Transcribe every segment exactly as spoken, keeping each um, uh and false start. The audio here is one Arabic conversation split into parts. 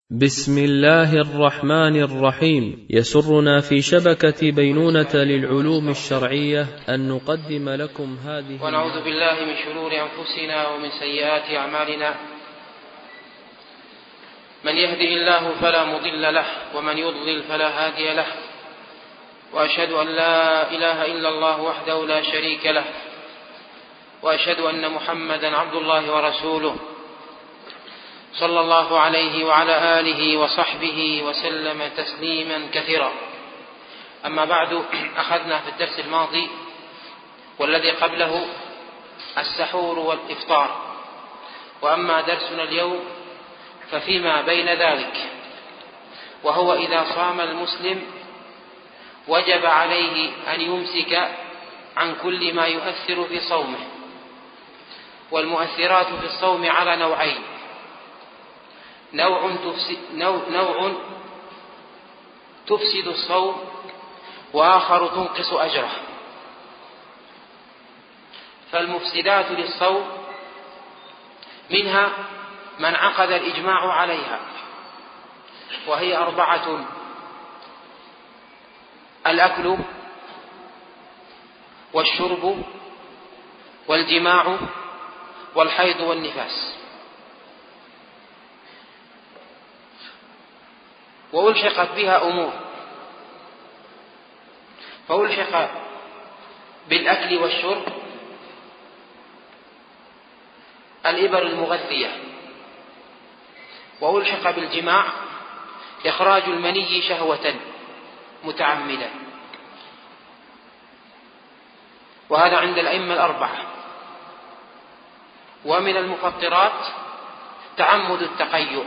بسم الله الرحمن الرحيم. يسرنا في شبكة بينونة للعلوم الشرعية أن نقدم لكم هذه. ونعوذ بالله من شرور أنفسنا ومن سيئات أعمالنا، من يهده الله فلا مضل له ومن يضلل فلا هادي له، وأشهد أن لا إله إلا الله وحده لا شريك له، وأشهد أن محمدا عبد الله ورسوله صلى الله عليه وعلى آله وصحبه وسلم تسليما كثيرا. أما بعد، أخذنا في الدرس الماضي والذي قبله السحور والإفطار، وأما درسنا اليوم ففيما بين ذلك، وهو إذا صام المسلم وجب عليه أن يمسك عن كل ما يؤثر في صومه. والمؤثرات في الصوم على نوعين: نوع تفسد, نوع, نوع تفسد الصوم، وآخر تنقص أجره. فالمفسدات للصوم منها من عقد الإجماع عليها، وهي أربعة: الأكل والشرب والجماع والحيض والنفاس. وألحقت بها أمور، فألحق بالأكل والشرب الإبر المغذية، وألحق بالجماع إخراج المني شهوة متعمدا، وهذا عند الأئمة الأربعة. ومن المفطرات تعمد التقيؤ،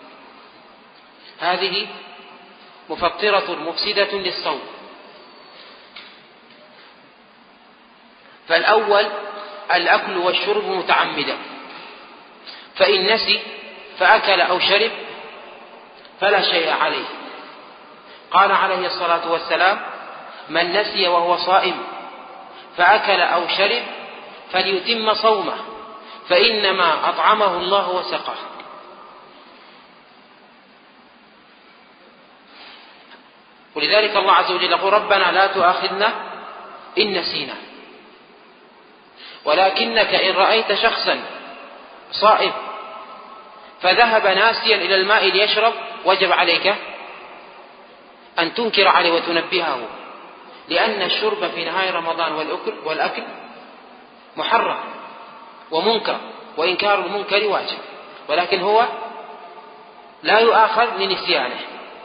هذه مفطرة مفسدة للصوم. فالأول الأكل والشرب متعمدا، فإن نسي فأكل أو شرب فلا شيء عليه. قال عليه الصلاة والسلام: من نسي وهو صائم فأكل أو شرب فليتم صومه، فإنما أطعمه الله وسقاه. ولذلك الله عز وجل يقول: ربنا لا تؤاخذنا إن نسينا. ولكنك إن رأيت شخصا صائم فذهب ناسيا إلى الماء ليشرب، وجب عليك أن تنكر عليه وتنبهه، لأن الشرب في نهاية رمضان والأكل, والأكل محرم ومنكر، وإنكار المنكر واجب، ولكن هو لا يؤاخذ لنسيانه.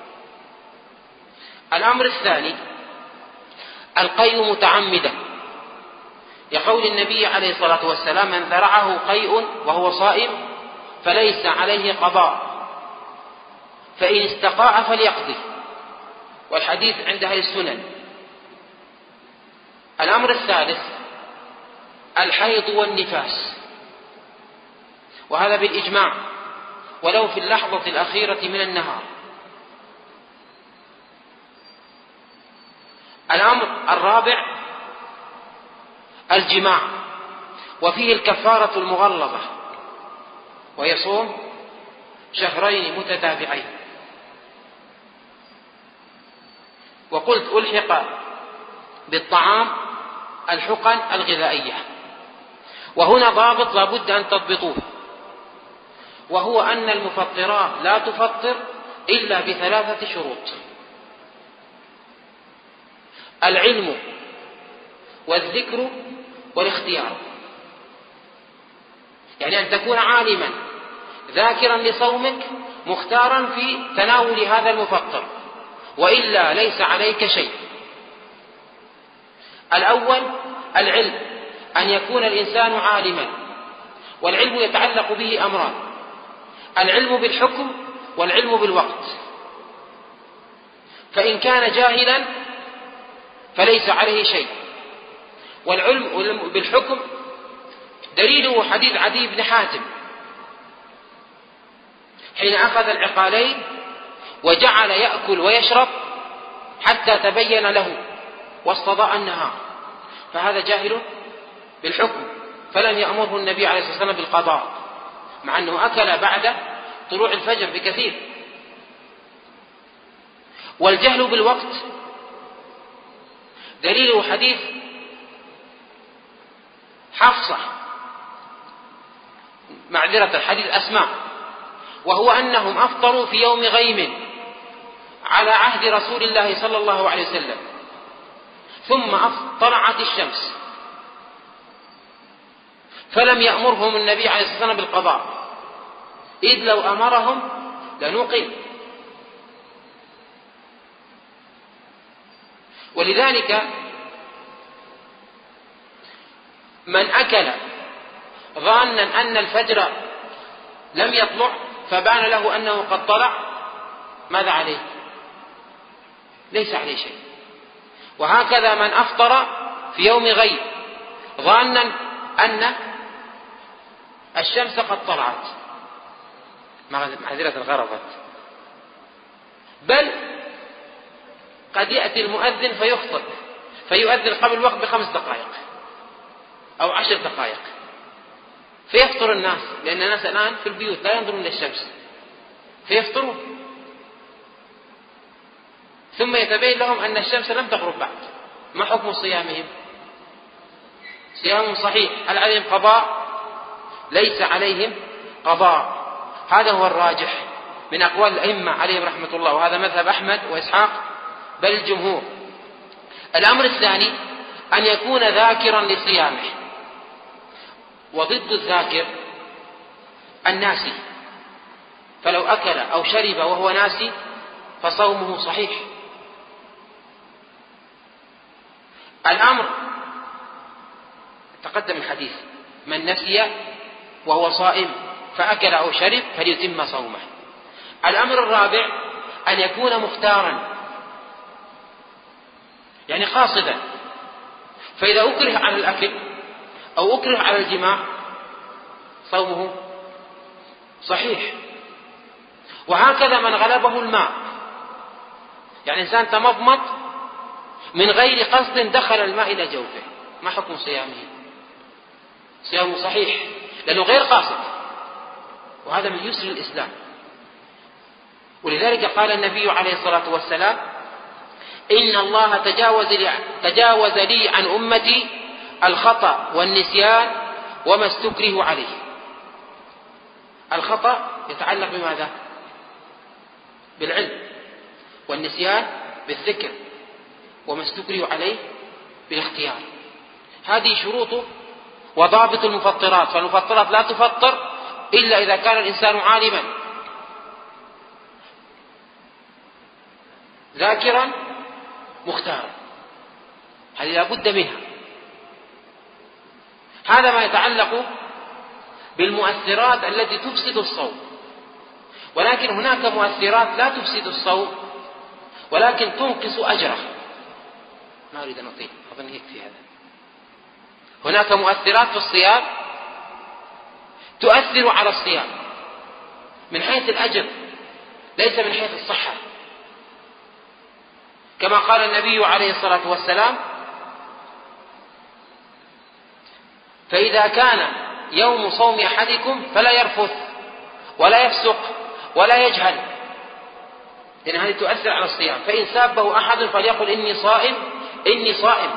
الأمر الثاني القيء متعمدا، لقول النبي عليه الصلاة والسلام: من ذرعه قيء وهو صائم فليس عليه قضاء، فإن استقاء فليقضي، والحديث عند أهل السنن. الأمر الثالث الحيض والنفاس، وهذا بالإجماع ولو في اللحظة الأخيرة من النهار. الأمر الرابع الجماع، وفيه الكفارة المغلظة، ويصوم شهرين متتابعين. وقلت ألحق بالطعام الحقن الغذائية، وهنا ضابط لا بد أن تضبطوه، وهو أن المفطرات لا تفطر إلا بثلاثة شروط: العلم والذكر والاختيار. يعني أن تكون عالما ذاكرا لصومك مختارا في تناول هذا المفطر، وإلا ليس عليك شيء. الأول العلم، أن يكون الإنسان عالما، والعلم يتعلق به أمران: العلم بالحكم والعلم بالوقت. فإن كان جاهلا فليس عليه شيء. والعلم بالحكم دليله حديث عدي بن حاتم حين أخذ العقالين وجعل يأكل ويشرب حتى تبين له واستضاء النهار، فهذا جاهل بالحكم، فلم يأمره النبي عليه الصلاة والسلام بالقضاء، مع أنه أكل بعد طلوع الفجر بكثير. والجهل بالوقت دليله حديث حفصة، معذرة حديث أسماء، وهو أنهم أفطروا في يوم غيم على عهد رسول الله صلى الله عليه وسلم، ثم طلعت الشمس فلم يأمرهم النبي عليه الصلاة والسلام بالقضاء، إذ لو أمرهم لنقل. ولذلك من أكل ظانا أن الفجر لم يطلع فبان له أنه قد طلع، ماذا عليه؟ ليس عليه شيء. وهكذا من أفطر في يوم غيب ظانا أن الشمس قد طلعت، معذرة غربت، بل قد يأتي المؤذن فيخطب فيؤذن قبل الوقت بخمس دقائق أو عشر دقائق فيفطر الناس، لأن الناس الآن في البيوت لا ينظرون إلى الشمس فيفطرون، ثم يتبين لهم أن الشمس لم تغرب بعد. ما حكم صيامهم؟ صيامهم صحيح. هل عليهم قضاء؟ ليس عليهم قضاء. هذا هو الراجح من أقوال الأئمة عليهم رحمة الله، وهذا مذهب أحمد وإسحاق بل الجمهور. الأمر الثاني أن يكون ذاكرا لصيامه، وضد الذاكر الناسي، فلو أكل أو شرب وهو ناسي فصومه صحيح. الأمر تقدم الحديث من نسي وهو صائم فأكل أو شرب فليتم صومه. الأمر الرابع أن يكون مختارا، يعني قاصدا، فإذا أكره على الأكل أو أكره على الجماع صومه صحيح. وهكذا من غلبه الماء، يعني إنسان تمضمض من غير قصد دخل الماء إلى جوفه، ما حكم صيامه؟ صيامه صحيح لأنه غير قاصد، وهذا من يسر الإسلام. ولذلك قال النبي عليه الصلاة والسلام إن الله تجاوز لي, تجاوز لي عن أمتي الخطأ والنسيان وما استكره عليه. الخطأ يتعلق بماذا؟ بالعلم، والنسيان بالذكر، وما استكره عليه بالاختيار. هذه شروط وضابط المفطرات، فالمفطرات لا تفطر إلا إذا كان الإنسان عالما ذاكرا مختارا، هذه لا بد منها. هذا ما يتعلق بالمؤثرات التي تفسد الصوم. ولكن هناك مؤثرات لا تفسد الصوم ولكن تنقص أجره. ما أريد أن أطيل، أظن يكفي هذا. هناك مؤثرات في الصيام تؤثر على الصيام من حيث الأجر ليس من حيث الصحة، كما قال النبي عليه الصلاة والسلام فإذا كان يوم صوم أحدكم فلا يرفث ولا يفسق ولا يجهل، لأن هذه تؤثر على الصيام. فإن سابه أحد فليقل إني صائم إني صائم.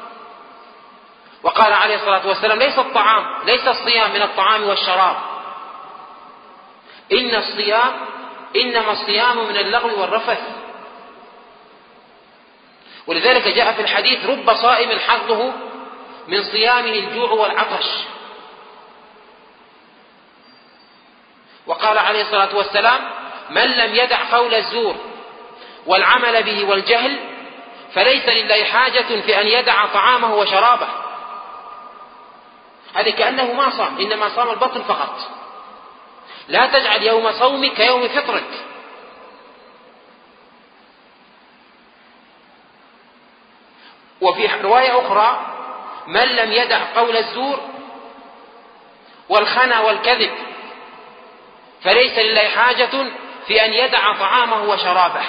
وقال عليه الصلاة والسلام ليس الطعام ليس الصيام من الطعام والشراب، إن الصيام إنما الصيام من اللغو والرفث. ولذلك جاء في الحديث رب صائم حظه من صيامه الجوع والعطش. وقال عليه الصلاة والسلام من لم يدع قول الزور والعمل به والجهل فليس لله حاجة في أن يدع طعامه وشرابه. هذا كأنه ما صام، إنما صام البطن فقط. لا تجعل يوم صومك كيوم فطرك. وفي رواية أخرى من لم يدع قول الزور والخنا والكذب فليس لله حاجة في أن يدع طعامه وشرابه.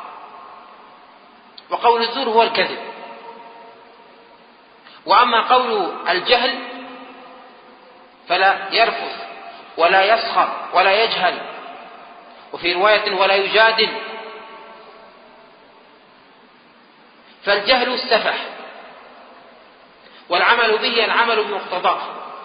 وقول الزور هو الكذب. وأما قول الجهل فلا يرفث ولا يسخر ولا يجهل، وفي رواية ولا يجادل. فالجهل السفه، والعمل به العمل بمقتضاه،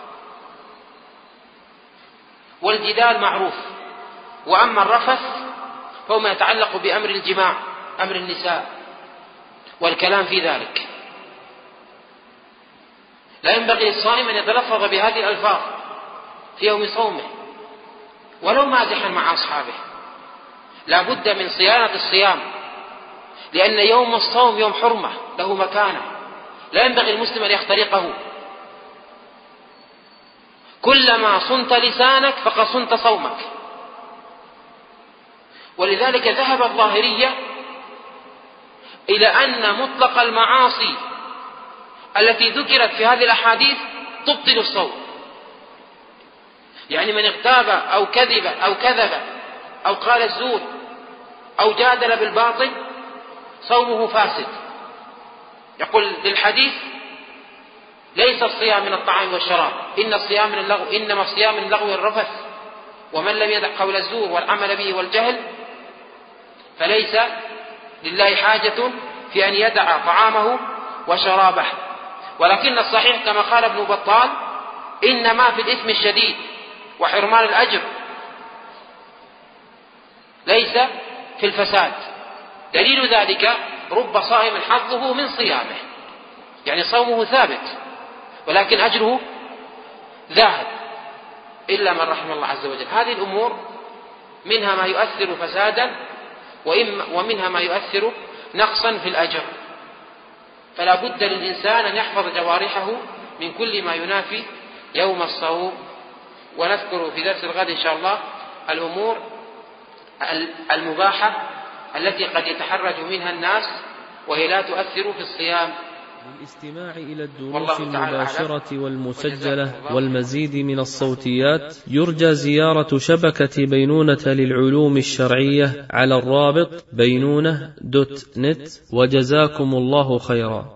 والجدال معروف. وأما الرفث فهو ما يتعلق بأمر الجماع، أمر النساء، والكلام في ذلك. لا ينبغي للصائم أن يتلفظ بهذه الألفاظ في يوم صومه ولو مازحا مع أصحابه. لا بد من صيانة الصيام، لأن يوم الصوم يوم حرمة له مكانة، لا ينبغي المسلم أن يخترقه. كلما صنت لسانك فقد صنت صومك. ولذلك ذهب الظاهرية إلى أن مطلق المعاصي التي ذكرت في هذه الأحاديث تبطل الصوم. يعني من اغتاب أو كذب أو كذب أو قال الزور أو جادل بالباطل صومه فاسد. يقول للحديث: ليس الصيام من الطعام والشراب، إن الصيام من اللغو، إنما الصيام من اللغو والرفث، ومن لم يدع قول الزور والعمل به والجهل فليس لله حاجة في أن يدع طعامه وشرابه. ولكن الصحيح كما قال ابن بطال: إنما في الإثم الشديد وحرمان الأجر، ليس في الفساد. دليل ذلك رب صائم حظه من صيامه، يعني صومه ثابت ولكن أجره ذاهب إلا من رحم الله عز وجل. هذه الأمور منها ما يؤثر فسادا ومنها ما يؤثر نقصا في الأجر، فلا بد للإنسان أن يحفظ جوارحه من كل ما ينافي يوم الصوم. ونذكر في درس الغد إن شاء الله الأمور المباحة التي قد يتحرج منها الناس وهي لا تؤثر في الصيام. للاستماع إلى الدروس المباشرة والمسجلة والمزيد من الصوتيات يرجى زيارة شبكة بينونة للعلوم الشرعية على الرابط بينونة دوت نت. وجزاكم الله خيرا.